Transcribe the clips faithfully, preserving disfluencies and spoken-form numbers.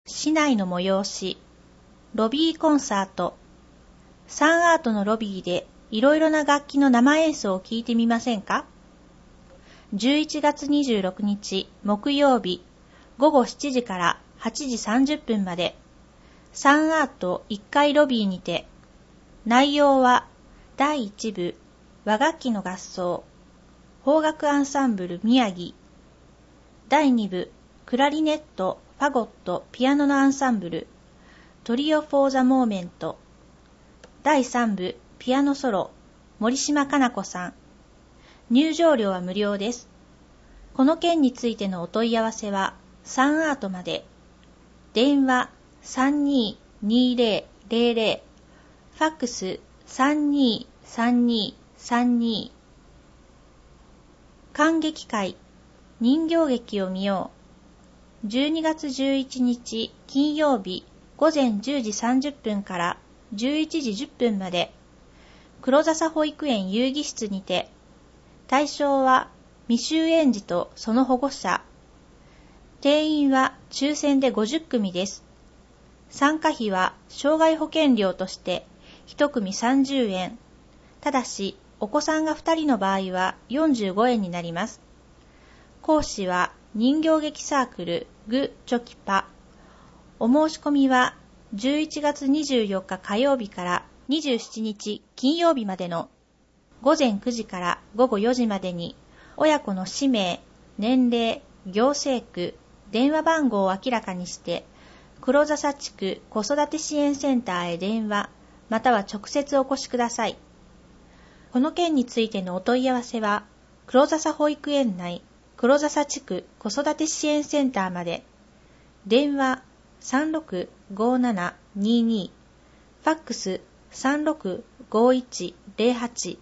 市内の催し、ロビーコンサート。サンアートのロビーでいろいろな楽器の生演奏を聴いてみませんか？じゅういちがつにじゅうろくにち木曜日ごごしちじからはちじさんじゅっぷんまでサンアートいっかいロビーにて、内容はだいいちぶ和楽器の合奏邦楽アンサンブル宮城、だいにぶクラリネットファゴットピアノのアンサンブルトリオ・フォー・ザ・モーメント、だいさんぶピアノソロ森島かな子さん。入場料は無料です。この件についてのお問い合わせはサンアートまで。電話 さんにーにーぜろぜろぜろ、ファックス さんにーさんにーさんにー。観劇会人形劇を見よう。じゅうにがつじゅういちにち金曜日ごぜんじゅうじさんじゅっぷんからじゅういちじじゅっぷんまで黒笹保育園遊戯室にて、対象は未就園児とその保護者。定員は抽選でごじゅっくみです。参加費は障害保険料としていちくみさんじゅうえん。ただしお子さんがふたりの場合はよんじゅうごえんになります。講師は人形劇サークルグチョキパ。お申し込みはじゅういちがつにじゅうよっか火曜日からにじゅうしちにち金曜日までのごぜんくじからごごよじまでに、親子の氏名、年齢、行政区、電話番号を明らかにして、黒笹地区子育て支援センターへ電話、または直接お越しください。この件についてのお問い合わせは、黒笹保育園内黒笹地区子育て支援センターまで。電話さんろくごななにに、ファックスさんろくごいちぜろはち。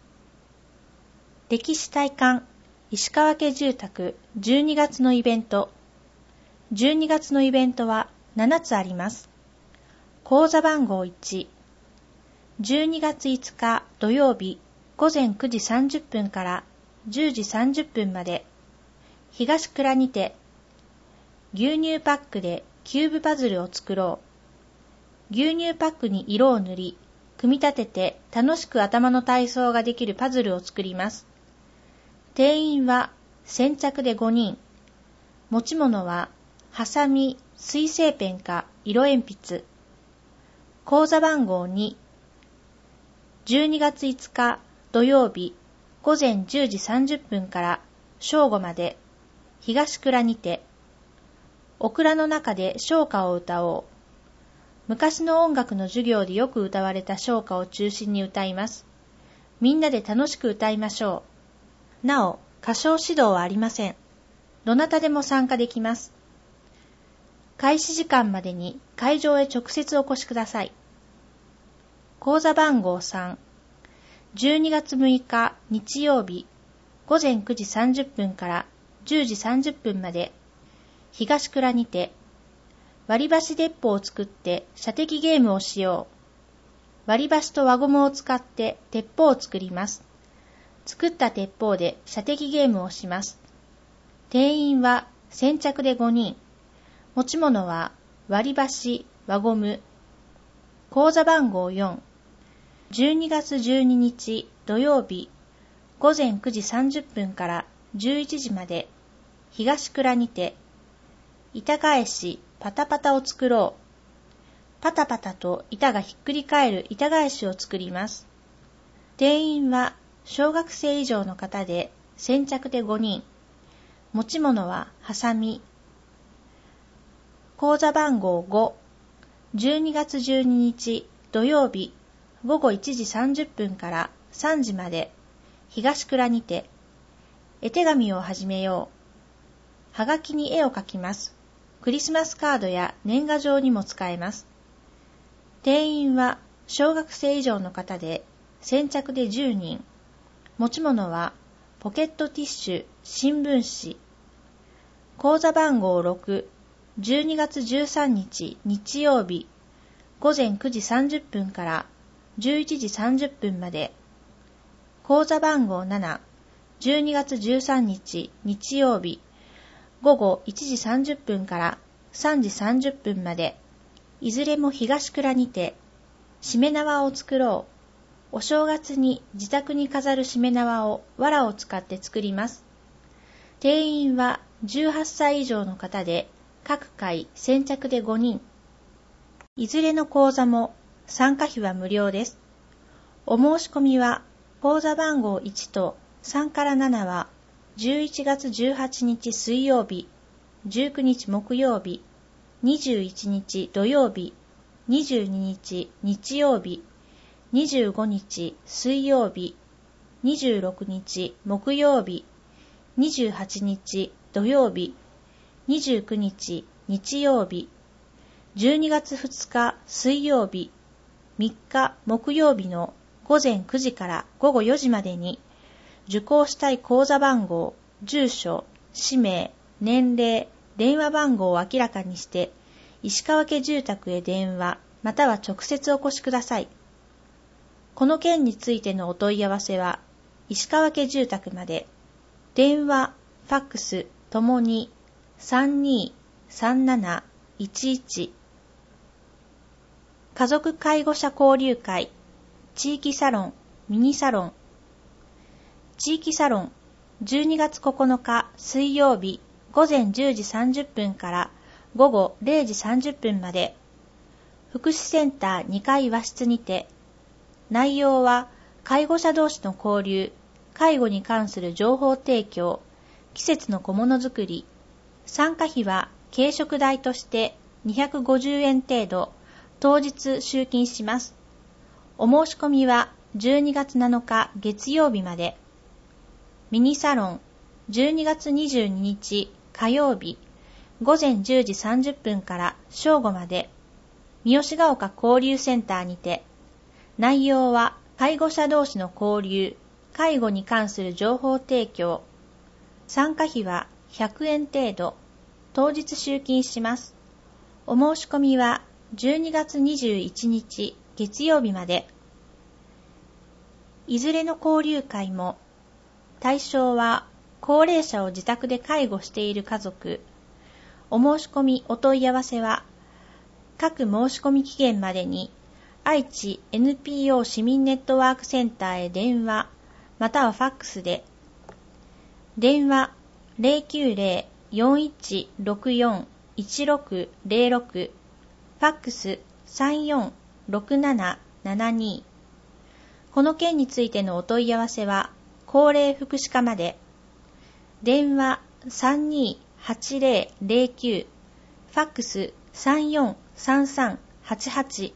歴史体感石川家住宅じゅうにがつのイベント。じゅうにがつのイベントはななつあります。口座番号いち。じゅうにがついつか土曜日ごぜんくじさんじゅっぷんからじゅうじさんじゅっぷんまで、東倉にて、牛乳パックでキューブパズルを作ろう。牛乳パックに色を塗り、組み立てて楽しく頭の体操ができるパズルを作ります。定員は先着でごにん。持ち物はハサミ、水性ペンか色鉛筆。口座番号に。じゅうにがついつか土曜日ごぜんじゅうじさんじゅっぷんから正午まで、東倉にて。オクラの中で唱歌を歌おう。昔の音楽の授業でよく歌われた唱歌を中心に歌います。みんなで楽しく歌いましょう。なお、歌唱指導はありません。どなたでも参加できます。開始時間までに会場へ直接お越しください。口座番号さん。じゅうにがつむいか日曜日ごぜんくじさんじゅっぷんからじゅうじさんじゅっぷんまで、東倉にて。割り箸鉄砲を作って射的ゲームをしよう。割り箸と輪ゴムを使って鉄砲を作ります。作った鉄砲で射的ゲームをします。定員は先着でごにん。持ち物は割り箸、輪ゴム。口座番号よん。じゅうにがつじゅうににち土曜日ごぜんくじさんじゅっぷんからじゅういちじまで、東倉にて。板返しパタパタを作ろう。パタパタと板がひっくり返る板返しを作ります。定員は小学生以上の方で先着でごにん。持ち物はハサミ。口座番号ご。じゅうにがつじゅうににち土曜日ごごいちじさんじゅっぷんからさんじまで、東倉にて。絵手紙を始めよう。はがきに絵を描きます。クリスマスカードや年賀状にも使えます。定員は小学生以上の方で先着でじゅうにん。持ち物はポケットティッシュ、新聞紙。口座番号ろく。じゅうにがつじゅうさんにち日曜日ごぜんくじさんじゅっぷんからじゅういちじさんじゅっぷんまで。口座番号なな。じゅうにがつじゅうさんにち日曜日ごごいちじさんじゅっぷんからさんじさんじゅっぷんまで、いずれも東蔵にて、しめ縄を作ろう。お正月に自宅に飾るしめ縄を藁を使って作ります。定員はじゅうはっさい以上の方で、各回先着でごにん。いずれの講座も参加費は無料です。お申し込みは、講座番号いちとさんからななは、じゅういちがつじゅうはちにち水曜日、じゅうくにち木曜日、にじゅういちにち土曜日、にじゅうににち日曜日、にじゅうごにち水曜日、にじゅうろくにち木曜日、にじゅうはちにち土曜日、にじゅうくにち日曜日、じゅうにがつふつか水曜日、みっか木曜日のごぜんくじからごごよじまでに、受講したい講座番号、住所、氏名、年齢、電話番号を明らかにして、石川家住宅へ電話、または直接お越しください。この件についてのお問い合わせは、石川家住宅まで、電話、ファックスともに さんにーさんなないちいち 家族介護者交流会地域サロンミニサロン地域サロンじゅうにがつここのか水曜日ごぜんじゅうじさんじゅっぷんからごごれいじさんじゅっぷんまで福祉センターにかい和室にて内容は介護者同士の交流介護に関する情報提供季節の小物作り参加費は軽食代としてにひゃくごじゅうえん程度当日集金します。お申し込みはじゅうにがつなのか月曜日まで。ミニサロンじゅうにがつにじゅうににち火曜日ごぜんじゅうじさんじゅっぷんから正午まで三好ヶ丘交流センターにて内容は介護者同士の交流介護に関する情報提供参加費はひゃくえん程度当日集金します。お申し込みはじゅうにがつにじゅういちにち月曜日まで。いずれの交流会も対象は高齢者を自宅で介護している家族。お申し込みお問い合わせは各申し込み期限までに愛知 エヌピーオー 市民ネットワークセンターへ電話またはファックスで電話 ゼロきゅうゼロ よんいちろくよん いちろくゼロろくファックスさんよんろくななななにこの件についてのお問い合わせは高齢福祉課まで電話 さんにーはちゼロゼロきゅう ファックスさんよんさんさんはちはち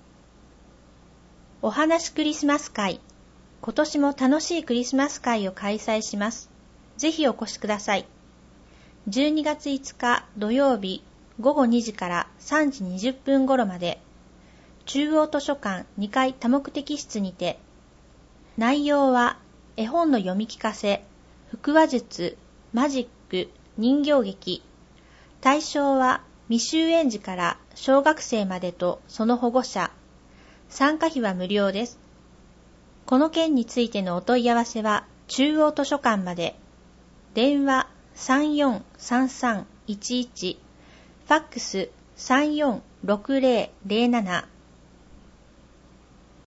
お話クリスマス会今年も楽しいクリスマス会を開催します。ぜひお越しください。じゅうにがついつか土曜日ごごにじからさんじにじゅっぷん頃まで中央図書館にかい多目的室にて内容は絵本の読み聞かせ、腹話術、マジック、人形劇対象は未就園児から小学生までとその保護者参加費は無料です。この件についてのお問い合わせは中央図書館まで電話さんよんさんさんいちいちファックスさんよんろくゼロゼロなな